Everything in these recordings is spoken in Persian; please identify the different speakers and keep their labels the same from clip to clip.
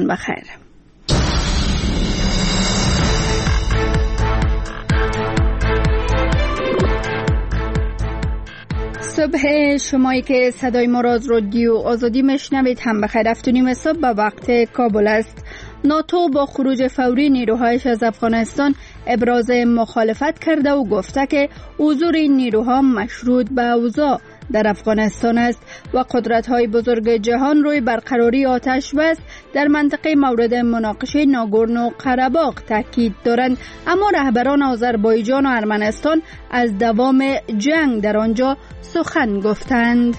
Speaker 1: بخیر. صبح شمایی که صدای ما را از رادیو آزادی میشنوید هم بخیر. 7:30 صبح به وقت کابل است. ناتو با خروج فوری نیروهایش از افغانستان ابراز مخالفت کرده و گفته که حضور این نیروها مشروط به اوضاع در افغانستان است و قدرت‌های بزرگ جهان روی برقراری آتش بس در منطقه مورد مناقشه ناگورنو قره‌باغ تاکید دارند. اما رهبران آذربایجان و ارمنستان از دوام جنگ در آنجا سخن گفتند.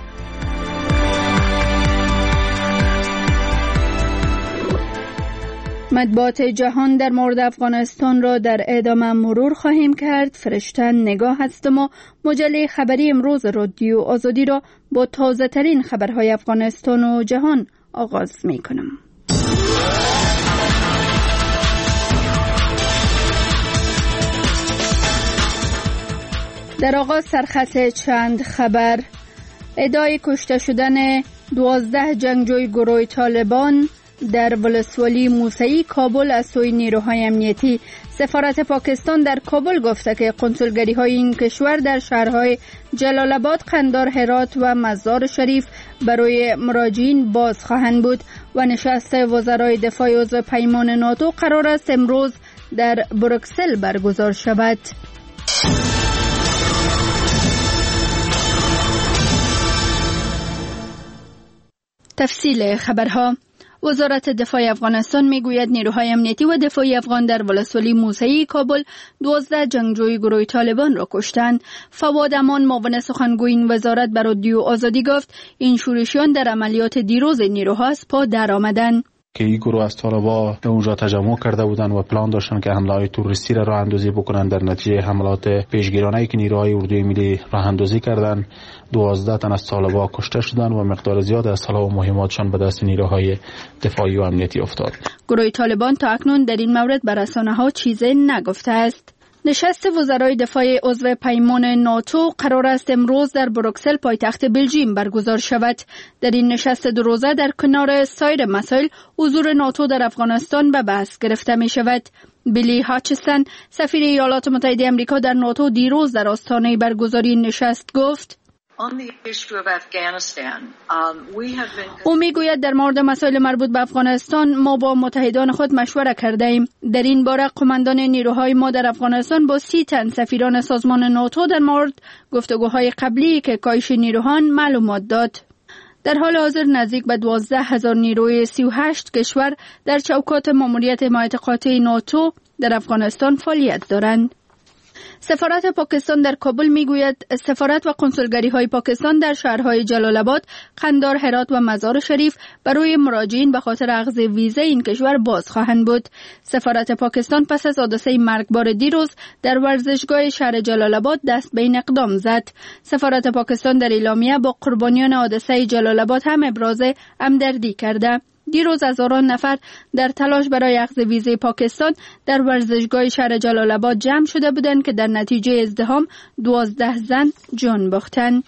Speaker 1: مطبوعات جهان در مورد افغانستان را در ادامه مرور خواهیم کرد. فرشته نگاه هستم و مجله خبری امروز رادیو آزادی را با تازه ترین خبرهای افغانستان و جهان آغاز می کنم. در آغاز سرخط چند خبر. ادعای کشته شدن 12 جنگجوی گروه طالبان در ولسوالی موسعی کابل از سوی نیروهای امنیتی. سفارت پاکستان در کابل گفته که قنصلگری های این کشور در شهرهای جلال آباد، قندار، هرات و مزار شریف برای مراجعین باز خواهند بود و نشست وزرای دفاع عضو پیمان ناتو قرار است امروز در بروکسل برگزار شود. تفصیل خبرها. وزارت دفاع افغانستان میگوید نیروهای امنیتی و دفاعی افغان در ولسوالی موسعی کابل 12 جنگجوی گروه طالبان را کشتند. فواد امان معاون سخنگوی این وزارت بر رادیو آزادی گفت این شورشیان در عملیات دیروز نیروها از پا در آمدند.
Speaker 2: که این گروه از طالبا اونجا تجمع کرده بودند و پلان داشتن که حمله های تروریستی را راه اندازی بکنن. در نتیجه حملات پیشگیرانه‌ای که نیروهای اردوی ملی راه اندازی کردند 12 تن از طالبا کشته شدند و مقدار زیاد از سلاح و مهماتشان به دست نیروهای دفاعی و امنیتی افتاد.
Speaker 1: گروه طالبان تا اکنون در این مورد به رسانه‌ها چیزی نگفته است. نشست وزرای دفاع عضو پیمان ناتو قرار است امروز در بروکسل پایتخت بلژیم برگزار شود. در این نشست دو روزه در کنار سایر مسائل حضور ناتو در افغانستان به بحث گرفته می شود. بیلی هاچستن سفیر ایالات متحده آمریکا در ناتو دیروز در آستانه برگزاری نشست گفت او میگوید در مورد مسائل مربوط به افغانستان ما با متحدان خود مشوره کرده ایم. در این باره قماندان نیروهای ما در افغانستان با 30 تن سفیران سازمان ناتو در مورد گفتگوهای قبلی که کاهش نیروهان معلومات داد. در حال حاضر نزدیک به 12,000 نیروی 38 کشور در چوکات ماموریت حمایت قاطع ناتو در افغانستان فعالیت دارند. سفارت پاکستان در کابل میگوید سفارت و قنصلگری های پاکستان در شهرهای جلال آباد، قندار، هرات و مزار شریف برای مراجعین به خاطر اخذ ویزه این کشور باز خواهند بود. سفارت پاکستان پس از حادثه مرگبار دیروز در ورزشگاه شهر جلال آباد دست به این اقدام زد. سفارت پاکستان در اعلامیه با قربانیان حادثه جلال آباد هم ابراز همدردی کرده. دیروز هزاران نفر در تلاش برای اخذ ویزه پاکستان در ورزشگاه شهر جلال آباد جمع شده بودند که در نتیجه ازدحام 12 زن جان باختند.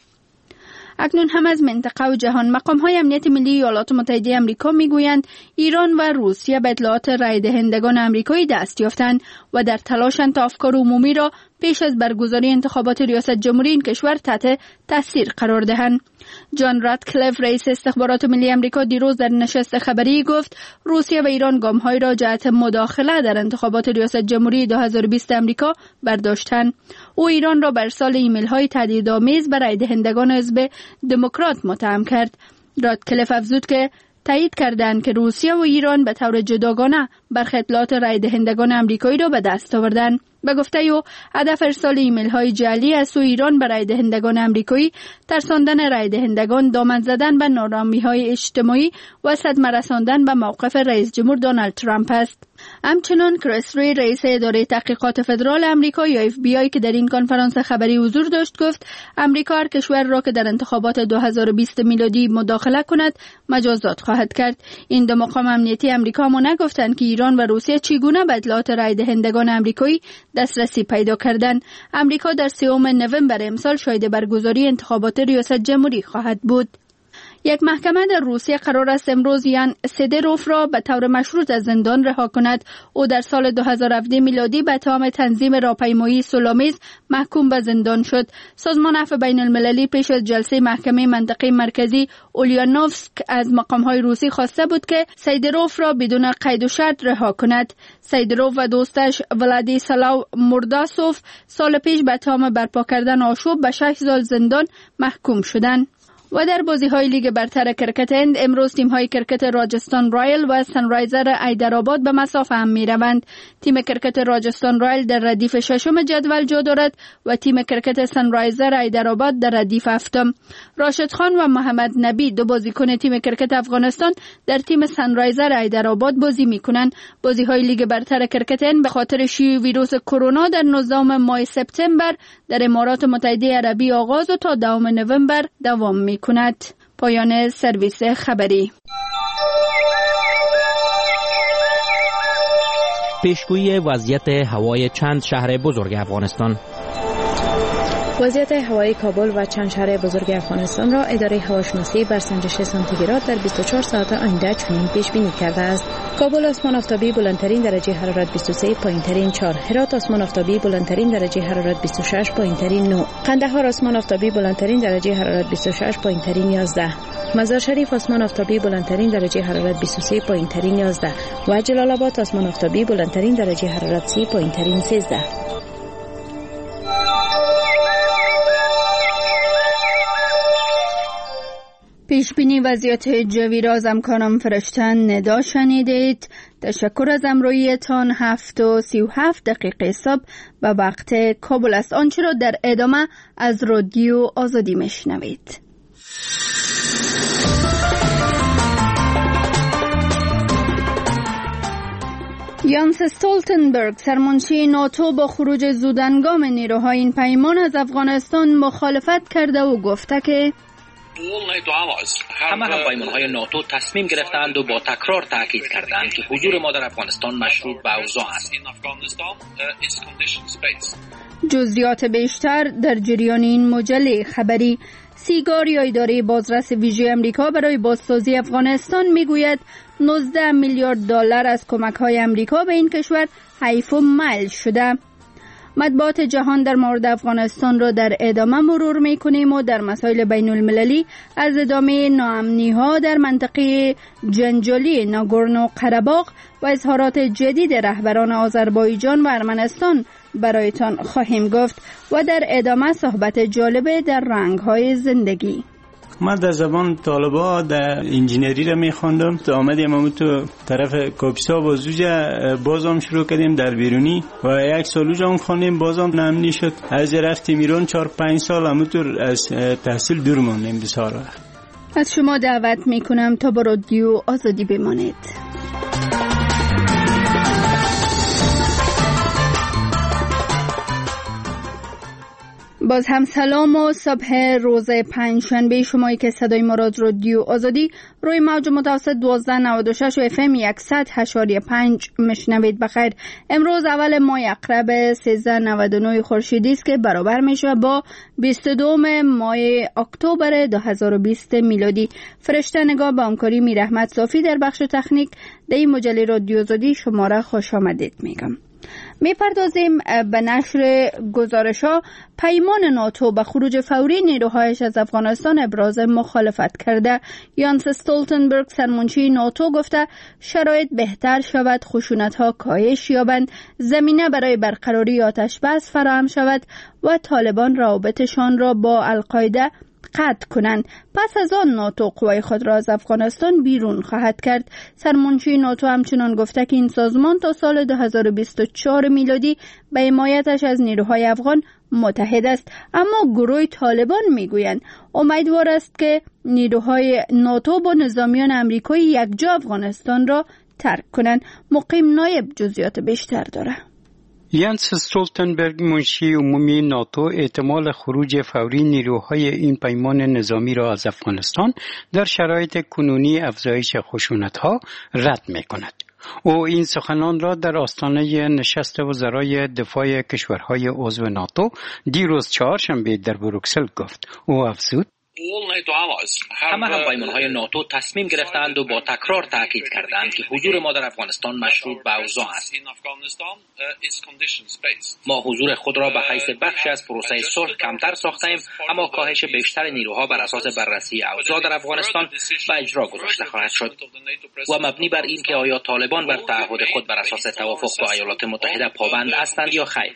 Speaker 1: اکنون هم از منطقه و جهان. مقام‌های امنیت ملی ایالات متحده آمریکا میگویند ایران و روسیه به اطلاعات رای دهندگان آمریکایی دست یافتند و در تلاشند تا افکار عمومی را پیش از برگزاری انتخابات ریاست جمهوری این کشور تحت تاثیر قرار دهند. جان راتکلیف رئیس استخبارات ملی آمریکا دیروز در نشست خبری گفت روسیه و ایران گام‌های را جهت مداخله در انتخابات ریاست جمهوری 2020 آمریکا برداشتند. او ایران را بر ارسال ایمیل‌های تهدیدآمیز به رای دهندگان حزب دموکرات متهم کرد. راتکلیف افزود که تایید کردند که روسیه و ایران به طور جداگانه برخی اطلاعات رای دهندگان آمریکایی را به دست آوردند. به گفته او هدف ارسال ایمیل های جعلی از سوی ایران به رای دهندگان آمریکایی ترساندن رای دهندگان، دامن زدن به نارامی های اجتماعی و صدمه رساندن به موقف رئیس جمهور دونالد ترامپ است. همچنان کریس ری رئیس اداره تحقیقات فدرال آمریکا یا FBI که در این کنفرانس خبری حضور داشت گفت آمریکا هر کشور را که در انتخابات 2020 میلادی مداخله کند مجازات خواهد کرد. این دو مقام امنیتی آمریکا ما نگفتند که ایران و روسیه چگونه به اطلاعات رای دهندگان آمریکایی دسترسی پیدا کردند. آمریکا در 3 نوامبر امسال شاهد برگزاری انتخابات ریاست جمهوری خواهد بود. یک محکمه در روسیه قرار است امروز یان سیدروف را به طور مشروط از زندان رها کند. او در سال 2017 میلادی به اتهام تنظیم راهپیمایی صلح‌آمیز محکوم به زندان شد. سازمان عفو بین المللی پیش از جلسه محکمه منطقه مرکزی اولیانوفسک از مقام‌های روسی خواسته بود که سیدروف را بدون قید و شرط رها کند. سیدروف و دوستش ولادیسلاو مورداسوف سال پیش به اتهام برپا کردن آشوب به 6 سال زندان محکوم شدند. و در بازی‌های لیگ برتر کرکت هند امروز تیم‌های کرکت راجستان رایل و سنرایزر حیدرآباد به مسافه هم می‌روند. تیم کرکت راجستان رایل در ردیف ششم جدول جا دارد و تیم کرکت سنرایزر حیدرآباد در ردیف هفتم. راشد خان و محمد نبی دو بازیکن تیم کرکت افغانستان در تیم سنرایزر حیدرآباد بازی می‌کنند. بازی‌های لیگ برتر کرکت هند به خاطر شیوع ویروس کرونا در 19 ماه سپتامبر در امارات متحده عربی آغاز و تا 2 نوامبر دوام می‌کند. پایان سرویس خبری.
Speaker 3: پیشگویی وضعیت هوای چند شهر بزرگ افغانستان.
Speaker 4: وضعیت هوایی کابل و چند شهر بزرگ افغانستان را اداره هواشناسی بر سنجش سانتیگراد در 24 ساعت آینده چنین پیش بینی کرده است: کابل آسمان آفتابی بلندترین درجه حرارت 23، پایینترین 4. هرات آسمان آفتابی بلندترین درجه حرارت 26، پایینترین 9. قندهار آسمان آفتابی بلندترین درجه حرارت 26، پایینترین 11. مزار شریف آسمان آفتابی بلندترین درجه حرارت 23، پایینترین 11 و جلال آباد آسمان آفتابی بلندترین درجه حرارت 30، پایینترین 13.
Speaker 1: پیش بینی وضعیت جوی را از همکارم فرشتن ندا شنیدید. تشکر از همراهیتان. 7:37 صبح و وقت کابل است. آنچه را در ادامه از رادیو آزادی میشنوید. یانس استولتنبرگ سرمنشی ناتو با خروج زودهنگام نیروهای این پیمان از افغانستان مخالفت کرده و گفته که
Speaker 5: همه همپیمان‌های ناتو تصمیم گرفتند و با تکرار تاکید کردند که حضور ما در افغانستان مشروط به اوضاع است.
Speaker 1: جزئیات بیشتر در جریان این مجله خبری. سیگار یا اداره بازرس ویژه امریکا برای بازسازی افغانستان میگوید 19 میلیارد دلار از کمک‌های امریکا به این کشور حیف و ملل شده. مطبوعات جهان در مورد افغانستان را در ادامه مرور می‌کنیم و در مسائل بین المللی از ادامه ناامنی‌ها در منطقه جنجالی ناگورنو قره‌باغ و اظهارات جدید رهبران آذربایجان و ارمنستان برایتان خواهیم گفت و در ادامه صحبت جالب در رنگ‌های زندگی.
Speaker 6: من در زبان طالبا در انجینری را میخواندم تا آمدیم همون تو طرف کاپیسا بازوجه بازم شروع کردیم در بیرونی و 1 سال اوجه هم خواندیم بازم نامنی شد. از رفتیم ایران 4-5 سال همونطور از تحصیل دور موندیم بسیار وقت.
Speaker 1: از شما دعوت میکنم تا با رادیو آزادی بمانید. باز هم سلام و صبح روز پنجشنبه شمایی که صدای ما را رادیو آزادی روی موج متوسط 1296 و FM 100.5 میشنوید. بخیر. امروز اول ماه عقرب 1399 خورشیدی است که برابر میشه با 22 ماه اکتبر 2020 میلادی. فرشته نگاه با همکاری میرحمت صافی در بخش تکنیک در این مجله رادیو آزادی شما را خوش آمدید میگم. میپردازیم به نشر گزارش‌ها. پیمان ناتو به خروج فوری نیروهایش از افغانستان ابراز مخالفت کرده. یانس استولتنبرگ سرمنشی ناتو گفته شرایط بهتر شود، خشونت‌ها کاهش یابند، زمینه برای برقراری آتش بس فراهم شود و طالبان روابطشان را با القاعده قطع کنند. پس از آن ناتو قوای خود را از افغانستان بیرون خواهد کرد. سرمنشی ناتو همچنان گفته که این سازمان تا سال 2024 میلادی به حمایتش از نیروهای افغان متحد است، اما گروه طالبان میگویند امیدوار است که نیروهای ناتو با نظامیان امریکایی یکجا افغانستان را ترک کنند. مقیم نایب جزئیات بیشتر داره.
Speaker 7: یانس استولتنبرگ منشی عمومی ناتو احتمال خروج فوری نیروهای این پیمان نظامی را از افغانستان در شرایط کنونی افزایش خشونت‌ها رد می‌کند. او این سخنان را در آستانه نشست وزرای دفاع کشورهای عضو ناتو دیروز چهارشنبه در بروکسل گفت. او افزود
Speaker 5: همه همپیمان‌های ناتو تصمیم گرفتند و با تکرار تاکید کردند که حضور ما در افغانستان مشروط به اوضاع است. ما حضور خود را به حیث بخشی از پروسه صلح کمتر ساختیم، اما کاهش بیشتر نیروها بر اساس بررسی اوضاع در افغانستان به اجرا گذاشته خواهد شد و مبنی بر این که آیا طالبان بر تعهد خود بر اساس توافق با ایالات متحده پابند هستند یا خیر.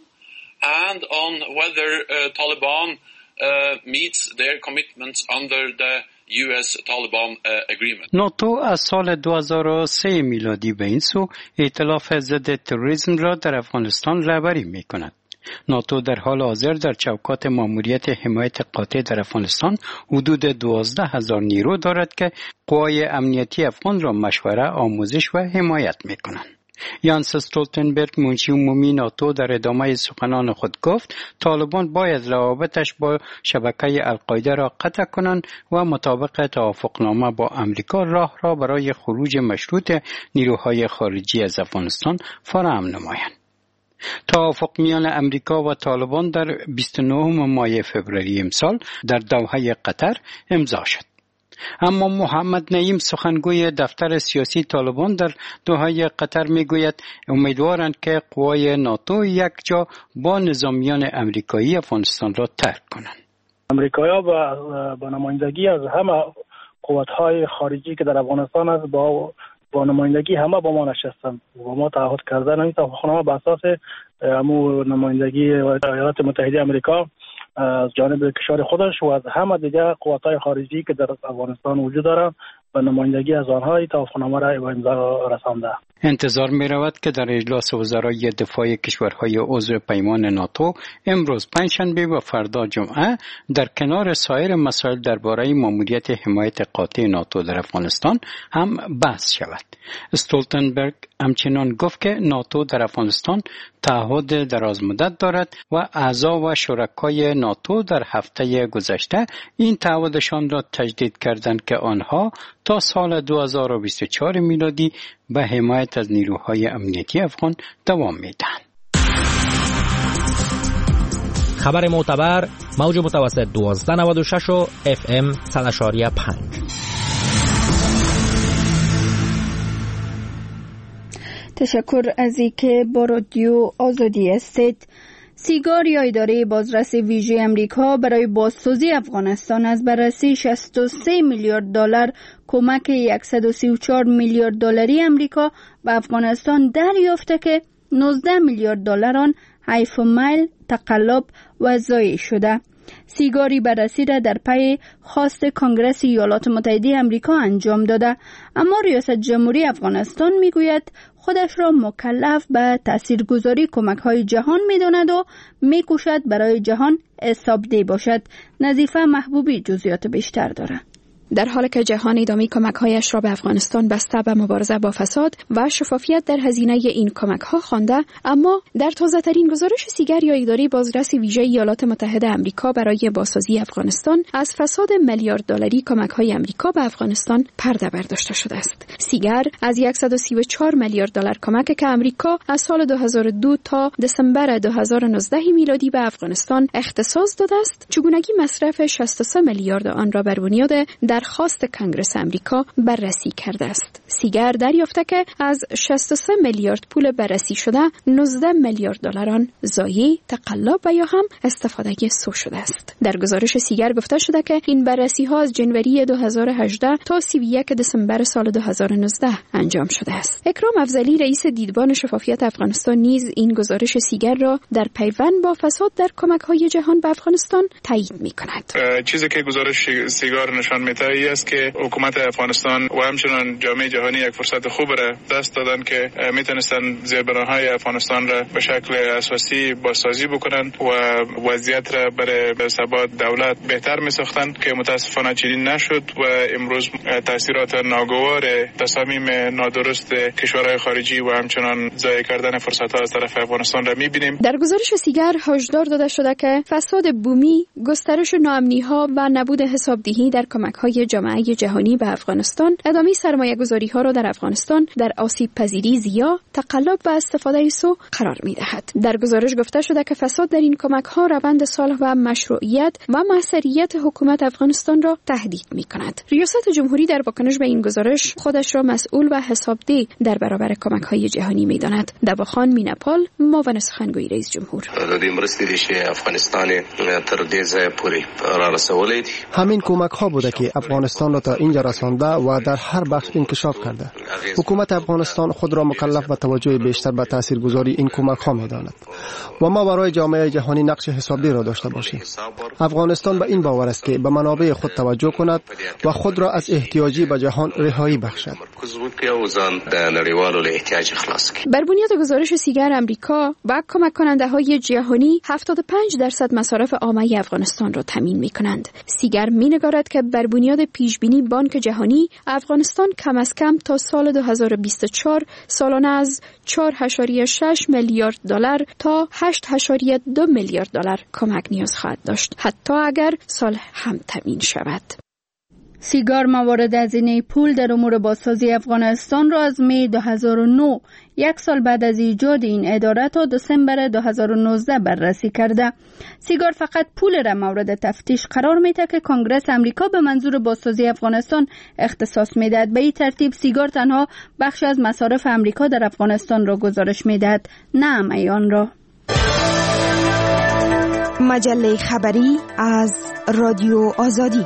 Speaker 8: meets their commitments under the US-Taliban agreement.
Speaker 7: ناتو از سال 2003 میلادی به این سو ائتلاف ضد تروریسم را در افغانستان رهبری می‌کند. ناتو در حال حاضر در چوکات ماموریت حمایت قاطع در افغانستان حدود 12,000 نیرو دارد که قوای امنیتی افغان را مشوره، آموزش و حمایت می‌کنند. یانس استولتنبرگ منشی عمومی ناتو در ادامه سخنان خود گفت طالبان باید روابطش با شبکه القاعده را قطع کنند و مطابق توافقنامه با امریکا راه را برای خروج مشروط نیروهای خارجی از افغانستان فراهم نمایند. توافق میان امریکا و طالبان در 29 ماه فوریه امسال در دوحه قطر امضا شد. اما محمد نعیم سخنگوی دفتر سیاسی طالبان در دوحه قطر میگوید امیدوارند که قوای ناتو یک جا با نظامیان امریکایی افغانستان را ترک کنند.
Speaker 9: امریکایی‌ها با نمایندگی از همه قوت‌های خارجی که در افغانستان است با نمایندگی همه با ما نشستند و ما تعهد کردن این توافقنامه به اساس نمایندگی ایالات متحده آمریکا از جانب کشور خودش و از همه دیگر قوت‌های خارجی که در افغانستان وجود دارند و نمایندگی از آنها این توافقنامه را به امضا رسانده.
Speaker 7: انتظار می رود که در اجلاس وزرای دفاع کشورهای عضو پیمان ناتو امروز پنجشنبه و فردا جمعه در کنار سایر مسائل درباره ماموریت حمایت قاطع ناتو در افغانستان هم بحث شود. استولتنبرگ همچنین گفت که ناتو در افغانستان تعهد درازمدت دارد و اعضا و شرکای ناتو در هفته گذشته این تعهدشان را تجدید کردند که آنها تا سال 2024 میلادی به حمایت از نیروهای امنیتی افغان دوام میدهند.
Speaker 3: خبر معتبر موج متوسط 1296 و FM 100.5.
Speaker 1: تشکر از اینکه با رادیو آزادی هستید. سیگار یا اداره بازرسی ویژه امریکا برای بازسازی افغانستان از بررسی 63 میلیارد دلار کمک 134 میلیارد دلاری امریکا به افغانستان دریافته که 19 میلیارد دلار آن حیف میل، تقلب و ضایع شده. سیگاری بررسی را در پی خواست کنگره ایالات متحده آمریکا انجام داده، اما ریاست جمهوری افغانستان میگوید خودش را مکلف به تاثیرگذاری کمک‌های جهان می‌داند و می‌کوشد برای جهان حسابدهی باشد. نظیفه محبوبی جزئیات بیشتر دارد.
Speaker 10: در حالی که جهان ادامه کمک‌هایش را به افغانستان بسته به مبارزه با فساد و شفافیت در هزینه این کمک‌ها خوانده، اما در تازه‌ترین گزارش سیگر یا اداره بازرسی ویژه ایالات متحده آمریکا برای بازسازی افغانستان از فساد میلیارد دلاری کمک‌های آمریکا به افغانستان پرده برداشته شده است. سیگر از 134 میلیارد دلار کمک که آمریکا از سال 2002 تا دسامبر 2019 میلادی به افغانستان اختصاص داده است، چگونگی مصرف 63 میلیارد آن را بر بنیاد درخواست کنگره آمریکا بررسی کرده است. سیگر دریافته که از 63 میلیارد پول بررسی شده 19 میلیارد دلار آن ضایع، تقلب و یا هم استفاده سو شده است. در گزارش سیگر گفته شده که این بررسی ها از جنوری 2018 تا 31 دسامبر سال 2019 انجام شده است. اکرام افضلی رئیس دیدبان شفافیت افغانستان نیز این گزارش سیگر را در پیوند با فساد در کمک‌های جهان به افغانستان تایید می‌کند.
Speaker 11: چیزی که گزارش سیگر نشان می‌دهد است که حکومت افغانستان و همچنین جامعه جهانی یک فرصت خوب را دست دادن که میتونستن زیربناهای افغانستان را به شکل اساسی بازسازی بکنن و وضعیت را برای ثبات دولت بهتر میساختن که متاسفانه چنین نشد و امروز تاثیرات ناگوار تصامیم نادرست کشورهای خارجی و همچنین ضایع کردن فرصت‌ها از طرف افغانستان را میبینیم.
Speaker 10: در گزارش سیگر هشدار داده شده که فساد بومی، گسترش ناامنی‌ها و نبود حسابدهی در کمک‌های های جامعه جهانی به افغانستان ادامه سرمایه‌گذاری ها را در افغانستان در آسیب پذیری زیا، تقلب و استفاده سو قرار می‌دهد. در گزارش گفته شده که فساد در این کمک‌ها روند صلح و مشروعیت و موثریت حکومت افغانستان را تهدید می‌کند. ریاست جمهوری در واکنش به این گزارش خودش را مسئول و حسابدeh در برابر کمک‌های جهانی می‌داند. دواخان میناپال، معاون سخنگوی رئیس جمهور:
Speaker 12: همین کمک‌ها بوده که افغانستان را تا اینجا رسانده و در هر بخش انکشاف کرده. حکومت افغانستان خود را مکلف به توجه بیشتر به تاثیرگذاری این کمک‌ها می‌داند و ما برای جامعه جهانی نقش حسابدeh را داشته باشیم. افغانستان به این باور است که به منابع خود توجه کند و خود را از احتیاجی به جهان رهایی بخشد.
Speaker 10: بر بنیاد گزارش سیگر امریکا و کمک کننده های جهانی 75% مصارف عامه افغانستان را تامین می کنند. سیگر می نگارد که بر بنیاد پیشبینی بانک جهانی افغانستان کم از کم تا سال 2024 سالانه از 4.6 میلیارد دلار تا 8.2 میلیارد دلار کمک نیاز خواهد داشت، حتی اگر سال هم تامین شود.
Speaker 1: سیگار موارد هزینه پول در امور بازسازی افغانستان را از می 2009 یک سال بعد از ایجاد این اداره تا دسامبر 2019 بررسی کرده. سیگار فقط پول را مورد تفتیش قرار میده که کنگره امریکا به منظور بازسازی افغانستان اختصاص میدهد. به این ترتیب سیگار تنها بخش از مصارف امریکا در افغانستان را گزارش میدهد، نه همه آن را.
Speaker 13: مجله خبری از رادیو آزادی.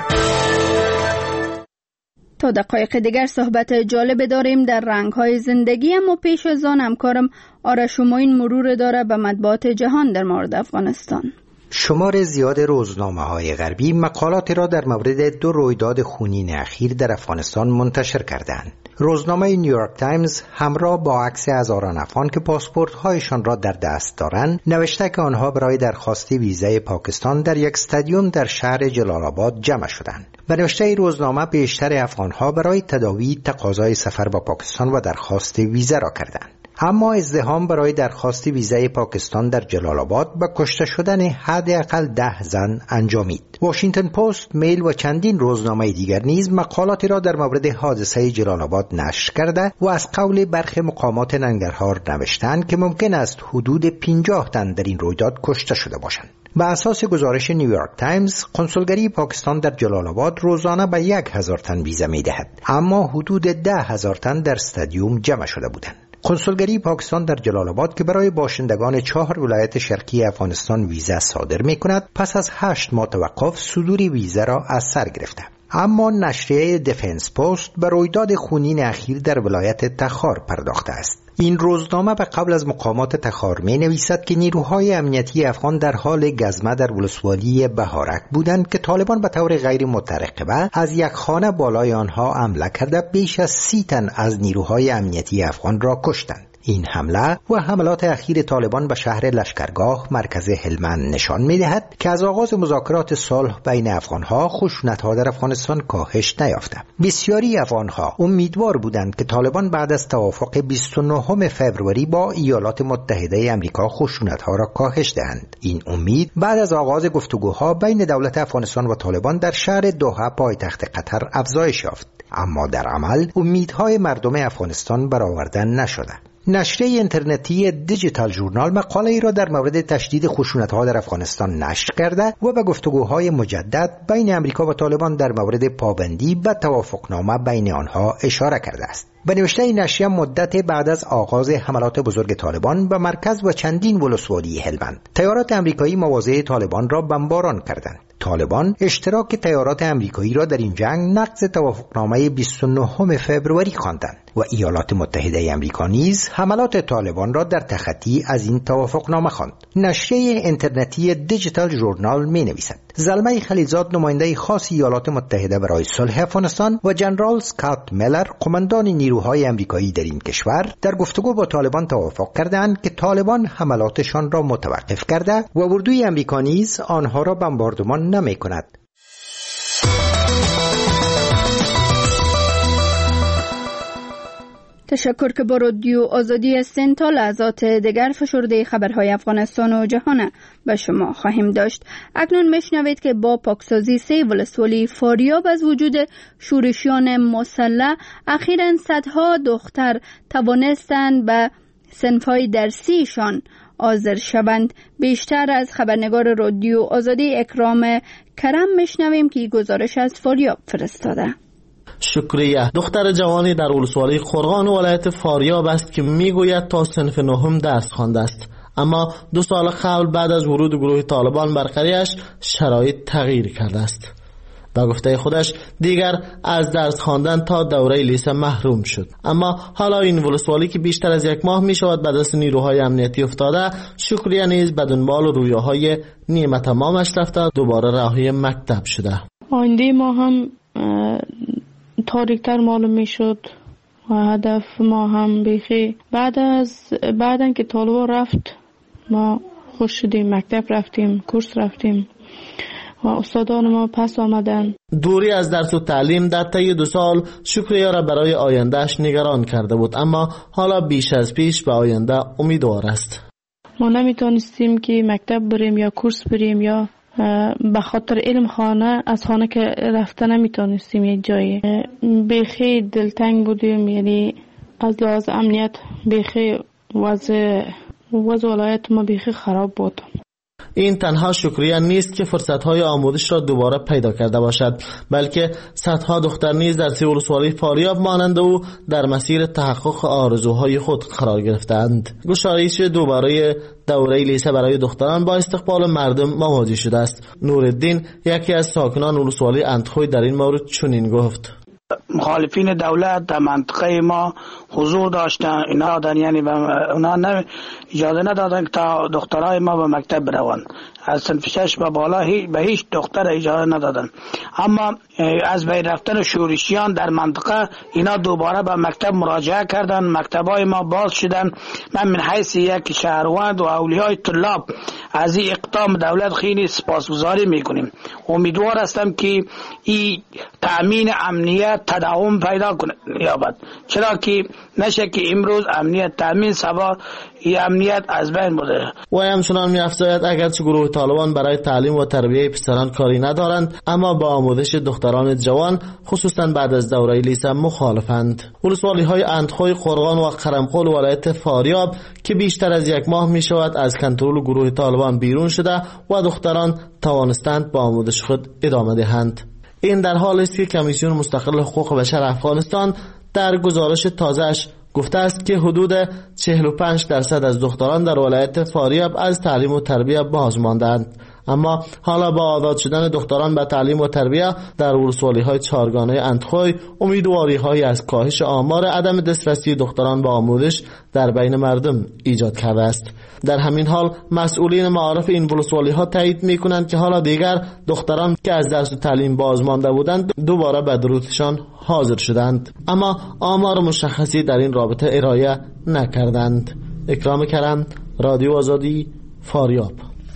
Speaker 1: تا دقایق دیگر صحبت جالب داریم در رنگ‌های زندگی، اما پیش از آن همکارم آرش موین مرور داره به مطبوعات جهان در مورد افغانستان.
Speaker 14: شمار زیاد روزنامه‌های غربی مقالاتی را در مورد 2 رویداد خونین اخیر در افغانستان منتشر کردند. روزنامه نیویورک تایمز همراه با عکس هزاران افغان که پاسپورت‌هایشان را در دست دارند نوشته که آنها برای درخواست ویزای پاکستان در یک استادیوم در شهر جلال آباد جمع شدند. به نوشته روزنامه بیشتر افغان‌ها برای تداوی تقاضای سفر به پاکستان و درخواست ویزا را کردند. اما ازدحام برای درخواست ویزای پاکستان در جلال آباد با کشته شدن حداقل 10 زن انجامید. واشنگتن پست، میل و چندین روزنامه دیگر نیز مقالاتی را در مورد حادثه جلال آباد نشر کرده و از قول برخی مقامات ننگرهار نوشتند که ممکن است حدود 50 تن در این رویداد کشته شده باشند. به اساس گزارش نیویورک تایمز، کنسولگری پاکستان در جلال آباد روزانه به 1000 تن ویزا می‌دهد، اما حدود 10,000 تن در استادیوم جمع شده بودند. کنسولگری پاکستان در جلال آباد که برای باشندگان 4 ولایت شرقی افغانستان ویزا صادر می‌کند، پس از 8 ماه توقف صدور ویزا را از سر گرفته. اما نشریه دفنس پست به رویداد خونین اخیر در ولایت تخار پرداخته است. این روزنامه به قبل از مقامات تخار می نویسد که نیروهای امنیتی افغان در حال گزمه در ولسوالی بهارک بودند که طالبان به طور غیر مترقبه از یک خانه بالای آنها حمله کرده بیش از 30 تن از نیروهای امنیتی افغان را کشتند. این حمله و حملات اخیر طالبان به شهر لشکرگاه مرکز هلمند نشان می‌دهد که از آغاز مذاکرات صلح بین افغان‌ها خشونت‌ها در افغانستان کاهش نیافته. بسیاری افغان‌ها امیدوار بودند که طالبان بعد از توافق 29 فوریه با ایالات متحده آمریکا خشونت‌ها را کاهش دهند. این امید بعد از آغاز گفتگوها بین دولت افغانستان و طالبان در شهر دوحه پایتخت قطر افزایش یافت، اما در عمل امیدهای مردم افغانستان برآورده نشده. نشریه اینترنتی دیجیتال ژورنال مقاله ای را در مورد تشدید خشونت‌ها در افغانستان نشر کرده و به گفتگوهای مجدد بین آمریکا و طالبان در مورد پابندی به توافقنامه بین آنها اشاره کرده است. به نوشته این نشریه مدت بعد از آغاز حملات بزرگ طالبان به مرکز و چندین ولسوالی هلمند، تیارات آمریکایی مواضع طالبان را بمباران کردند. طالبان اشتراک تیارات آمریکایی را در این جنگ نقض توافقنامه 29 فوریه خواندند و ایالات متحده آمریکا نیز حملات طالبان را در تخطی از این توافقنامه خواند. نشریه اینترنتی دیجیتال ژورنال می‌نویسد زلمه خلیلزاد، نماینده خاص ایالات متحده برای صلح افغانستان، و جنرال اسکات میلر، قماندان نیروهای آمریکایی در این کشور، در گفتگو با طالبان توافق کردند که طالبان حملاتشان را متوقف کرده و اردوی آمریکا نیز آنها را بمباردمان نمی‌کند.
Speaker 1: تشکر که با رادیو آزادی هستین. تا لحظات دیگر فشرده خبرهای افغانستان و جهان به شما خواهیم داشت. اکنون میشنوید که با پاکسازی 3 ولسوالی فاریاب از وجود شورشیان مسلح اخیراً صدها دختر توانستند به صنف‌های درسیشان حاضر شوند. بیشتر از خبرنگار رادیو آزادی اکرام کرم میشنویم که گزارش از فاریاب فرستاده.
Speaker 15: شکریه. دختر جوانی در ولسوالی قرغان ولایت فاریاب است که میگوید تا صنف 9 درس خوانده است، اما 2 سال قبل بعد از ورود گروه طالبان بر قریه‌اش شرایط تغییر کرده است. به گفته خودش دیگر از درس خواندن تا دوره لیسه محروم شد. اما حالا این ولسوالی که بیشتر از 1 ماه می شود به دست نیروهای امنیتی افتاده، شکریه نیز به دنبال رویاهای نیمه تمامش رفته دوباره راهی مکتب شده.
Speaker 16: آینده ما هم تاریکتر معلوم می شد و هدف ما هم بیخی بعدن که طالبان رفت ما خوش شدیم، مکتب رفتیم، کورس رفتیم و استادان ما پس آمدن.
Speaker 15: دوری از درس و تعلیم در طی 2 سال شکریه را برای آیندهش نگران کرده بود، اما حالا بیش از پیش به آینده امیدوار است.
Speaker 16: ما نمیتونستیم که مکتب بریم یا کورس بریم یا به خاطر علم خانه از خانه که رفته نمیتونستیم یک جایی. بیخی دلتنگ بودیم، یعنی از لحاظ امنیت بیخی وضع ولایت ما بیخی خراب بود.
Speaker 15: این تنها شکریه نیست که فرصت‌های آموزش را دوباره پیدا کرده باشد، بلکه صدها دختر نیز در 3 ولسوالی فاریاب مانند او در مسیر تحقق آرزوهای خود قرار گرفتند. گشایش دوباره دوره لیسه برای دختران با استقبال مردم مواجه شده است. نورالدین یکی از ساکنان ولسوالی اندخوی در این مورد چنین گفت:
Speaker 17: مخالفین دولت در منطقه ما حضور داشتن، اینا دادن، یعنی اونا اجازه ندادن که تا دخترای ما به مکتب بروند. از صنف 6 به بالا به هیچ دختر اجازه ندادن. اما از بین رفتن شورشیان در منطقه اینا دوباره به مکتب مراجعه کردن، مکتبای ما باز شدن. من من حیث یک شهروند و اولیای طلاب از این اقدام دولت خیلی سپاسگزاری میکنیم. امیدوار هستم که این تأمین امنیت تداوم پیدا کنه یابد، چرا که نشه که امروز امنیت تأمین سبا این امنیت از بین بوده.
Speaker 15: و همچنان می‌افزاید اگرچه گروه طالبان برای تعلیم و تربیت پسران کاری ندارند، اما با آموزش دختران جوان خصوصا بعد از دوره لیسه مخالفند. ولسوالی‌های اندخوی، قرغان و قرمقل ولایت فاریاب که بیشتر از 1 ماه می‌شود از کنترل گروه طالبان بیرون شده و دختران توانستند با آموزش خود ادامه دهند. این در حالی است که کمیسیون مستقل حقوق بشر افغانستان در گزارش تازه‌اش گفته است که حدود 45% از دختران در ولایت فاریاب از تعلیم و تربیت باز ماندند. اما حالا با آزاد شدن دختران به تعلیم و تربیت در ولسوالی‌های 4گانه اندخوی، امیدواری‌هایی از کاهش آمار عدم دسترسی دختران به آموزش در بین مردم ایجاد کرده است. در همین حال مسئولین معارف این ولسوالی‌ها تایید می‌کنند که حالا دیگر دختران که از درس و تعلیم باز مانده بودند دوباره به دروسشان حاضر شدند، اما آمار مشخصی در این رابطه ارائه نکردند. اکرام کرم، رادیو آزادی، فاریاب.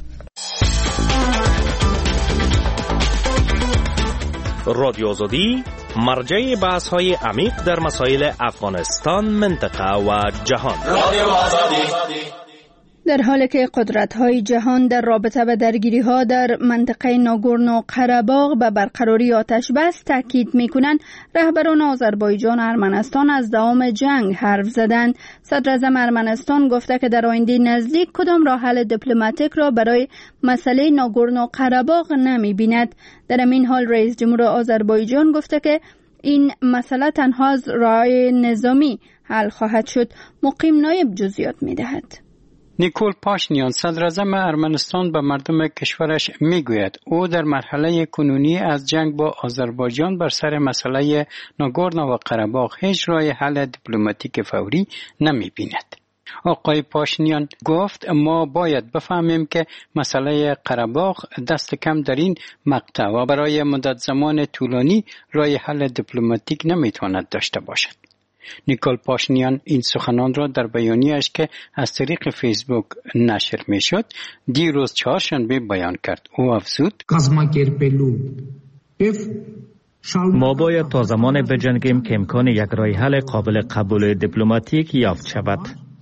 Speaker 3: رادیو آزادی مرجع بحث‌های عمیق در مسائل افغانستان، منطقه و جهان. رادیو آزادی.
Speaker 1: در حالی که قدرت‌های جهان در رابطه به درگیری‌ها در منطقه ناگورنو قره‌باغ به برقراری آتش بس تاکید می‌کنند، رهبران آذربایجان و ارمنستان از دوام جنگ حرف زدند. صدر اعظم ارمنستان گفته که در آینده نزدیک کدام راه حل دیپلماتیک را برای مسئله ناگورنو قره‌باغ نمی‌بیند. در همین حال رئیس جمهور آذربایجان گفته که این مسئله تنها از راه نظامی حل خواهد شد. مقیم نایب جزئیات می‌دهد.
Speaker 7: نیکول پاشینیان صدر اعظم ارمنستان به مردم کشورش میگوید او در مرحله کنونی از جنگ با آذربایجان بر سر مسئله ناگورنو و قره‌باغ هیچ راه حل دیپلماتیک فوری نمی‌بیند. آقای پاشینیان گفت ما باید بفهمیم که مسئله قره‌باغ دست کم در این مقطع و برای مدت زمان طولانی راه حل دیپلماتیک نمیتواند داشته باشد. نیکول پاشینیان این سخنان را در بیانیه‌اش که از طریق فیسبوک نشر می‌شد دیروز چهارشنبه بیان کرد. او افزود:
Speaker 18: ما باید تا زمان بجنگیم که امکان یک راه حل قابل قبول دیپلماتیک یافت شود.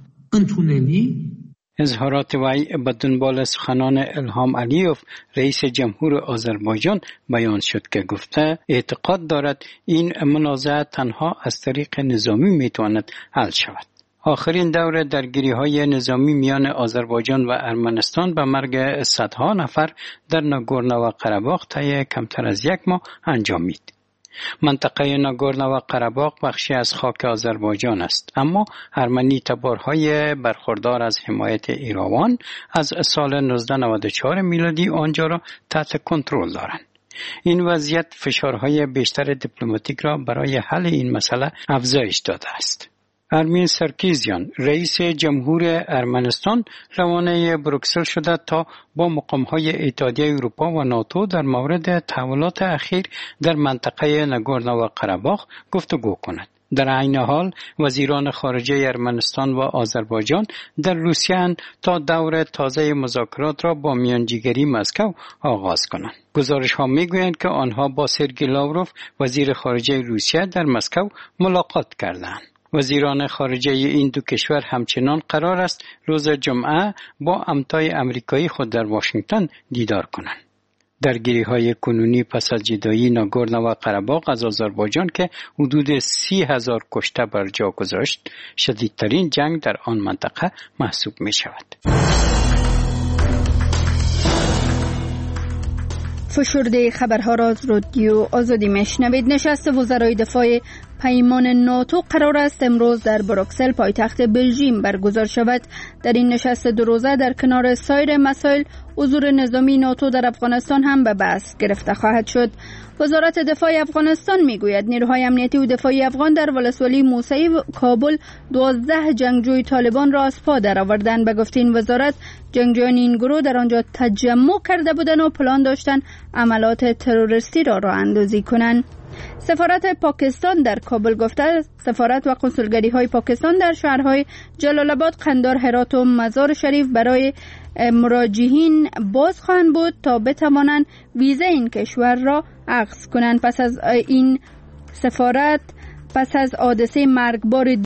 Speaker 7: اظهارات وی به دنبال سخنان الهام علیوف رئیس جمهور آذربایجان بیان شد که گفته اعتقاد دارد این منازعه تنها از طریق نظامی میتواند حل شود. آخرین دور درگیری‌های نظامی میان آذربایجان و ارمنستان به مرگ صدها نفر در ناگورنو قره‌باغ طی کمتر از یک ماه انجامید. منطقه ناگورنو قره‌باغ بخشی از خاک آذربایجان است، اما ارمنی تبارهای برخوردار از حمایت ایراوان از سال 1994 میلادی آنجا را تحت کنترل دارند. این وضعیت فشارهای بیشتر دیپلماتیک را برای حل این مسئله افزایش داده است. ارمین سرکیزیان رئیس جمهور ارمنستان روانه بروکسل شده تا با مقامهای اتحادیه اروپا و ناتو در مورد تحولات اخیر در منطقه ناگورنو قره‌باغ گفتگو کند. در عین حال وزیران خارجه ارمنستان و آذربایجان در روسیه تا دور تازه مذاکرات را با میانجیگری مسکو آغاز کنند. گزارش ها میگویند که آنها با سرگئی لاوروف وزیر خارجه روسیه در مسکو ملاقات کردند. وزیران خارجه این دو کشور همچنان قرار است روز جمعه با امتای امریکایی خود در واشنگتن دیدار کنند. درگیری‌های کنونی پس از جدایی ناگورنو قره‌باغ از آذربایجان که حدود 30,000 کشته بر جا گذاشت، شدیدترین جنگ در آن منطقه محسوب می شود.
Speaker 1: فشرده خبرها را از رادیو آزادی میشنوید. نشست وزرای دفاع پیمان ناتو قرار است امروز در بروکسل پایتخت بلژیم برگزار شود. در این نشست دو روزه در کنار سایر مسائل حضور نظامی ناتو در افغانستان هم به بحث گرفته خواهد شد. وزارت دفاع افغانستان میگوید نیروهای امنیتی و دفاعی افغان در ولسوالی موسعی کابل 12 جنگجوی طالبان را از پا درآوردند. به گفته این وزارت جنگجویان این گروه در آنجا تجمع کرده بودند و پلان داشتند عملات تروریستی را راه اندازی کنند. سفارت پاکستان در کابل گفته سفارت و کنسولگری های پاکستان در شهرهای جلال آباد، قندار، هرات و مزار شریف برای مراجعین باز خواهند بود تا بتوانند ویزا این کشور را اخذ کنند. پس از این سفارت پس از حادثه مرگبار